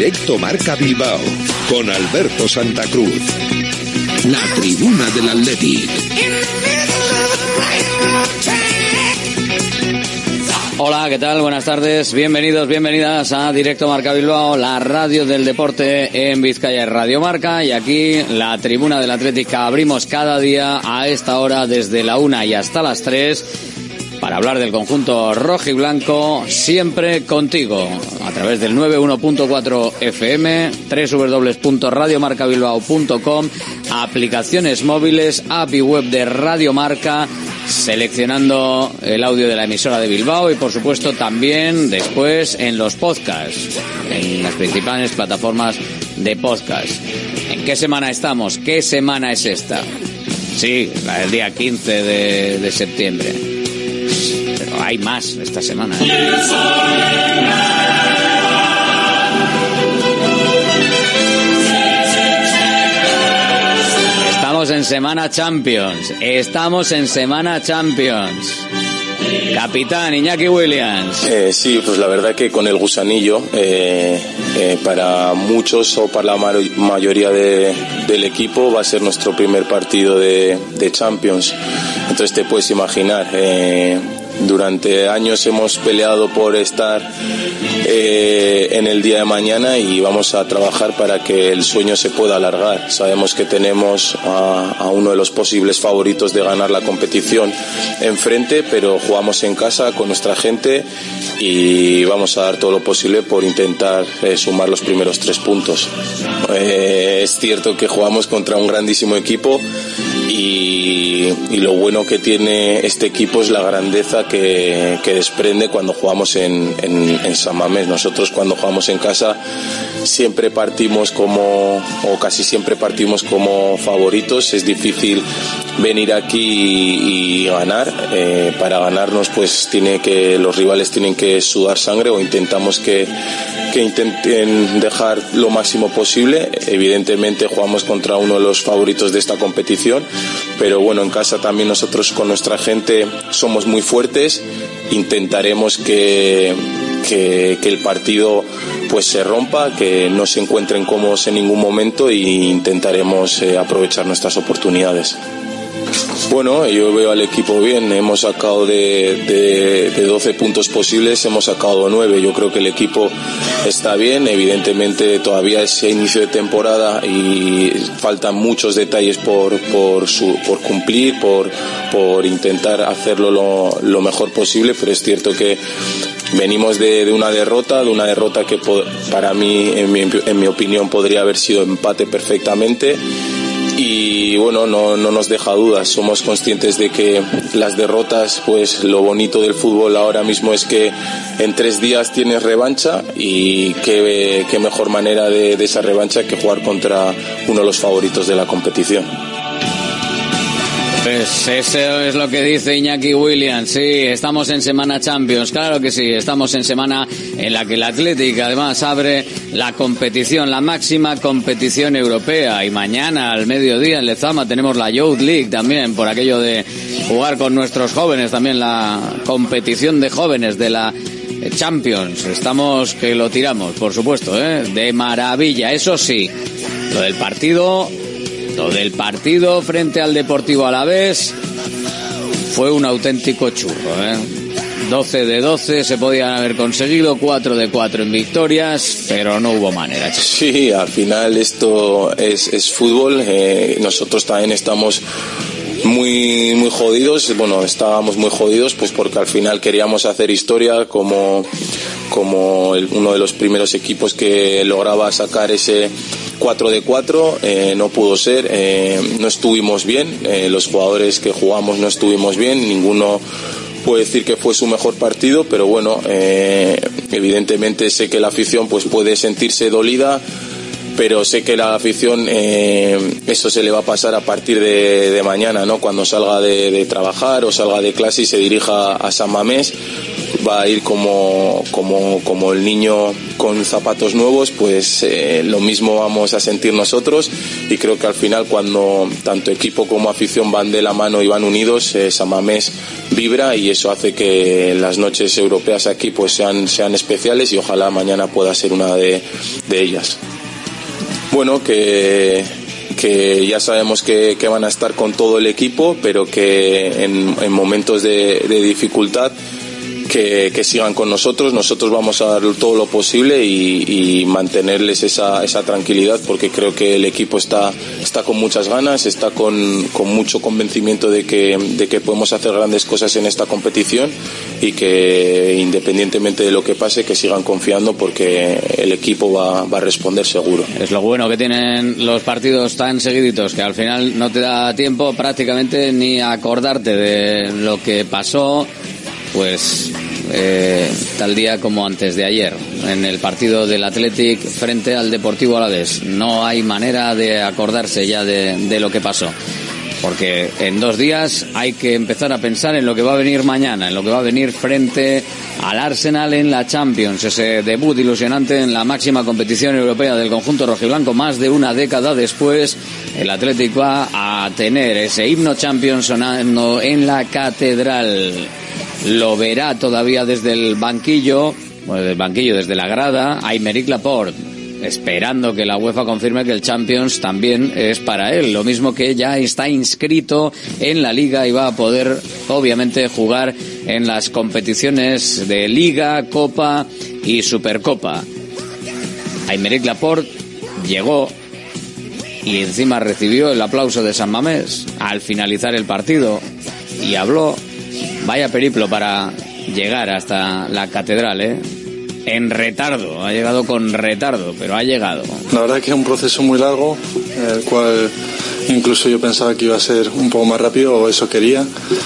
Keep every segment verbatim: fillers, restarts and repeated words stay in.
Directo Marca Bilbao, con Alberto Santa Cruz. La tribuna del Athletic. Hola, ¿qué tal? Buenas tardes, bienvenidos, bienvenidas a Directo Marca Bilbao, la radio del deporte en Vizcaya, Radio Marca, y aquí la tribuna del Athletic. Abrimos cada día a esta hora desde la una y hasta las tres para hablar del conjunto rojo y blanco, siempre contigo, a través del noventa y uno punto cuatro F M, doble u doble u doble u punto radio marca bilbao punto com, aplicaciones móviles, app y web de Radio Marca, seleccionando el audio de la emisora de Bilbao y por supuesto también después en los podcasts, en las principales plataformas de podcast. ¿En qué semana estamos? ¿Qué semana es esta? Sí, la del día quince de, de septiembre. Pero hay más esta semana, ¿eh? Estamos en Semana Champions. Estamos en Semana Champions. Capitán Iñaki Williams. Eh, sí, pues la verdad que con el gusanillo, eh, eh, para muchos o para la ma- mayoría de, del equipo va a ser nuestro primer partido de, de Champions. Entonces te puedes imaginar, eh, durante años hemos peleado por estar eh, en el día de mañana y vamos a trabajar para que el sueño se pueda alargar. Sabemos que tenemos a, a uno de los posibles favoritos de ganar la competición enfrente, pero jugamos en casa con nuestra gente y vamos a dar todo lo posible por intentar eh, sumar los primeros tres puntos. Eh, es cierto que jugamos contra un grandísimo equipo y, y lo bueno que tiene este equipo es la grandeza que, que desprende cuando jugamos en, en, en San Mamés. Nosotros cuando jugamos en casa siempre partimos como, o casi siempre partimos como favoritos. Es difícil venir aquí y, y ganar. Eh, para ganarnos pues tiene que, los rivales tienen que sudar sangre o intentamos que, que intenten dejar lo máximo posible. Evidentemente jugamos contra uno de los favoritos de esta competición, pero bueno, en casa también nosotros con nuestra gente somos muy fuertes. Intentaremos que, que, que el partido pues se rompa, que no se encuentren cómodos en ningún momento e intentaremos eh, aprovechar nuestras oportunidades. Bueno, yo veo al equipo bien. Hemos sacado de, de, de doce puntos posibles, hemos sacado nueve. Yo creo que el equipo está bien. Evidentemente todavía es inicio de temporada y faltan muchos detalles por, por, su, por cumplir, por, por intentar hacerlo lo, lo mejor posible, pero es cierto que venimos de, de una derrota, de una derrota que para mí, en mi, en mi opinión, podría haber sido empate perfectamente. Y bueno, no, no nos deja dudas. Somos conscientes de que las derrotas, pues lo bonito del fútbol ahora mismo es que en tres días tienes revancha y qué, qué mejor manera de, de esa revancha que jugar contra uno de los favoritos de la competición. Pues eso es lo que dice Iñaki Williams. Sí, estamos en Semana Champions, claro que sí, estamos en semana en la que el Athletic además abre la competición, la máxima competición europea, y mañana al mediodía en Lezama tenemos la Youth League también, por aquello de jugar con nuestros jóvenes, también la competición de jóvenes de la Champions. Estamos que lo tiramos, por supuesto, ¿eh? De maravilla. Eso sí, lo del partido... Lo del partido frente al Deportivo Alavés fue un auténtico churro, ¿eh? doce de doce se podían haber conseguido, cuatro de cuatro en victorias, pero no hubo manera. Sí, al final esto es, es fútbol. Eh, nosotros también estamos muy muy jodidos. Bueno, estábamos muy jodidos pues porque al final queríamos hacer historia como, como el, uno de los primeros equipos que lograba sacar ese cuatro de cuatro, eh, no pudo ser, eh, no estuvimos bien, eh, los jugadores que jugamos no estuvimos bien, ninguno puede decir que fue su mejor partido, pero bueno, eh, evidentemente sé que la afición pues puede sentirse dolida, pero sé que la afición eh, eso se le va a pasar a partir de, de mañana, ¿no? Cuando salga de, de trabajar o salga de clase y se dirija a San Mamés, va a ir como, como, como el niño con zapatos nuevos, pues eh, lo mismo vamos a sentir nosotros, y creo que al final cuando tanto equipo como afición van de la mano y van unidos, eh, San Mamés vibra, y eso hace que las noches europeas aquí pues sean, sean especiales, y ojalá mañana pueda ser una de, de ellas. Bueno, que, que ya sabemos que, que van a estar con todo el equipo, pero que en, en momentos de, de dificultad Que, que sigan con nosotros. Nosotros vamos a dar todo lo posible y, y mantenerles esa, esa tranquilidad, porque creo que el equipo está, está con muchas ganas, está con, con mucho convencimiento de que, de que podemos hacer grandes cosas en esta competición, y que independientemente de lo que pase, que sigan confiando, porque el equipo va, va a responder seguro. Es lo bueno que tienen los partidos tan seguiditos, que al final no te da tiempo prácticamente ni a acordarte de lo que pasó, pues eh, tal día como antes de ayer en el partido del Athletic frente al Deportivo Alavés. No hay manera de acordarse ya de, de lo que pasó, porque en dos días hay que empezar a pensar en lo que va a venir mañana, en lo que va a venir frente al Arsenal en la Champions, ese debut ilusionante en la máxima competición europea del conjunto rojiblanco. Más de una década después, el Athletic va a tener ese himno Champions sonando en la Catedral. Lo verá todavía desde el banquillo, bueno, desde el banquillo, desde la grada, Aymeric Laporte, esperando que la UEFA confirme que el Champions también es para él, lo mismo que ya está inscrito en la Liga y va a poder, obviamente, jugar en las competiciones de Liga, Copa y Supercopa. Aymeric Laporte llegó y encima recibió el aplauso de San Mamés al finalizar el partido y habló. Vaya periplo para llegar hasta la catedral, ¿eh? En retardo, ha llegado con retardo, pero ha llegado. La verdad que es un proceso muy largo, el cual incluso yo pensaba que iba a ser un poco más rápido, o eso quería.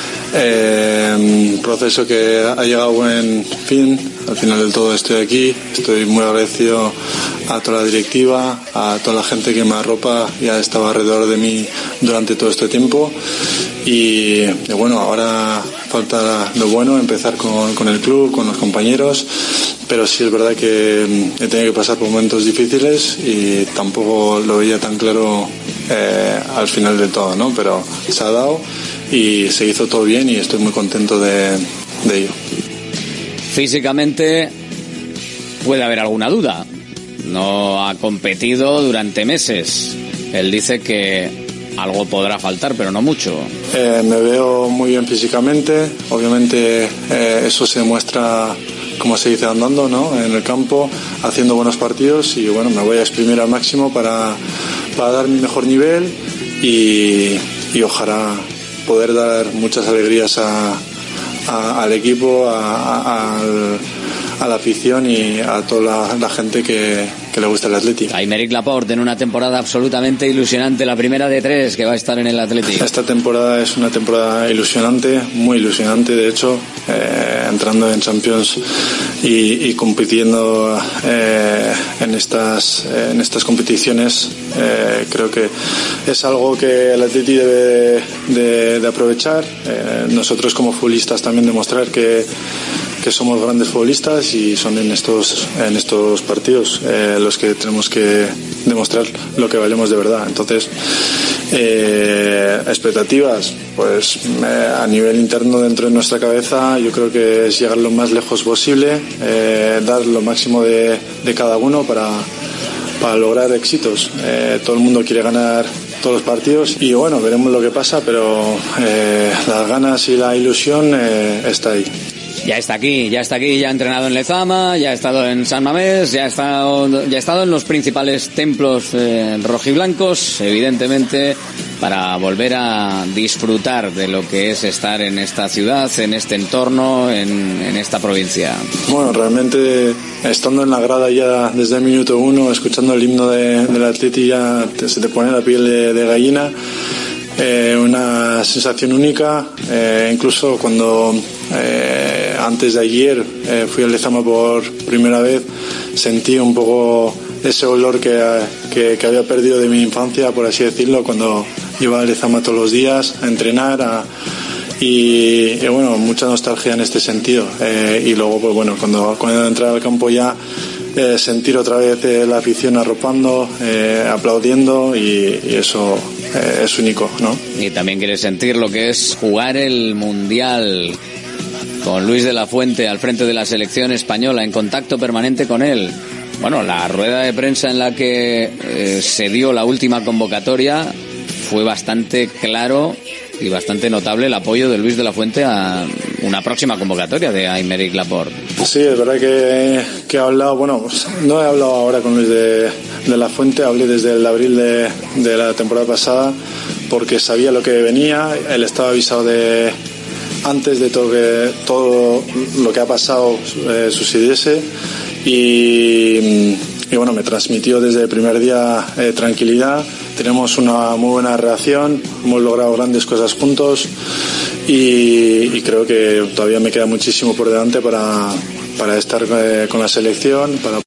Eh, un proceso que ha llegado a buen fin. Al final del todo estoy aquí, estoy muy agradecido a toda la directiva, a toda la gente que me arropa y ha estado alrededor de mí durante todo este tiempo. Y, y bueno, ahora falta lo bueno, empezar con, con el club, con los compañeros, pero sí es verdad que he tenido que pasar por momentos difíciles y tampoco lo veía tan claro eh, al final del todo, ¿no? Pero se ha dado y se hizo todo bien y estoy muy contento de, de ello. Físicamente puede haber alguna duda. No ha competido durante meses. Él dice que algo podrá faltar, pero no mucho. Eh, me veo muy bien físicamente. Obviamente eh, eso se demuestra, como se dice, andando, ¿no? En el campo, haciendo buenos partidos, y bueno, me voy a exprimir al máximo para, para dar mi mejor nivel y, y ojalá poder dar muchas alegrías a A, al equipo, a, a, al, a la afición y a toda la, la gente que, que le gusta el Athletic. Aymeric Laporte en una temporada absolutamente ilusionante, la primera de tres que va a estar en el Athletic. Esta temporada es una temporada ilusionante, muy ilusionante, de hecho, eh, entrando en Champions y, y compitiendo eh, en estas en estas competiciones, eh, creo que es algo que el Athletic debe de, de aprovechar. Eh, nosotros como futbolistas también demostrar que que somos grandes futbolistas, y son en estos en estos partidos eh, los que tenemos que demostrar lo que valemos de verdad. Entonces, eh, expectativas, pues eh, a nivel interno dentro de nuestra cabeza, yo creo que es llegar lo más lejos posible, eh, dar lo máximo de, de cada uno para, para lograr éxitos. Eh, todo el mundo quiere ganar todos los partidos y bueno, veremos lo que pasa, pero eh, las ganas y la ilusión eh, está ahí. Ya está aquí, ya está aquí, ya ha entrenado en Lezama, ya ha estado en San Mamés, ya ha estado, ya ha estado en los principales templos eh, rojiblancos, evidentemente, para volver a disfrutar de lo que es estar en esta ciudad, en este entorno, en, en esta provincia. Bueno, realmente estando en la grada ya desde el minuto uno, escuchando el himno de, del Atleti, ya te, se te pone la piel de, de gallina. Eh, una sensación única, eh, incluso cuando eh, antes de ayer eh, fui al Lezama por primera vez, sentí un poco ese olor que, que, que había perdido de mi infancia, por así decirlo, cuando iba al Lezama todos los días a entrenar a, y, y bueno, mucha nostalgia en este sentido. Eh, y luego, pues bueno, cuando, cuando entrar al campo ya, eh, sentir otra vez eh, la afición arropando, eh, aplaudiendo, y, y eso eh, es único, ¿no? Y también quieres sentir lo que es jugar el Mundial con Luis de la Fuente al frente de la selección española, en contacto permanente con él. Bueno, la rueda de prensa en la que eh, se dio la última convocatoria fue bastante claro y bastante notable el apoyo de Luis de la Fuente a una próxima convocatoria de Aymeric Laporte. Sí, es verdad que, que he hablado, bueno, pues no he hablado ahora con Luis de, de la Fuente, hablé desde el abril de, de la temporada pasada, porque sabía lo que venía, él estaba avisado de antes de todo, que, todo lo que ha pasado eh, sucediese. Y, y bueno, me transmitió desde el primer día eh, tranquilidad. Tenemos una muy buena relación, hemos logrado grandes cosas juntos, y, y creo que todavía me queda muchísimo por delante para, para estar eh, con la selección, para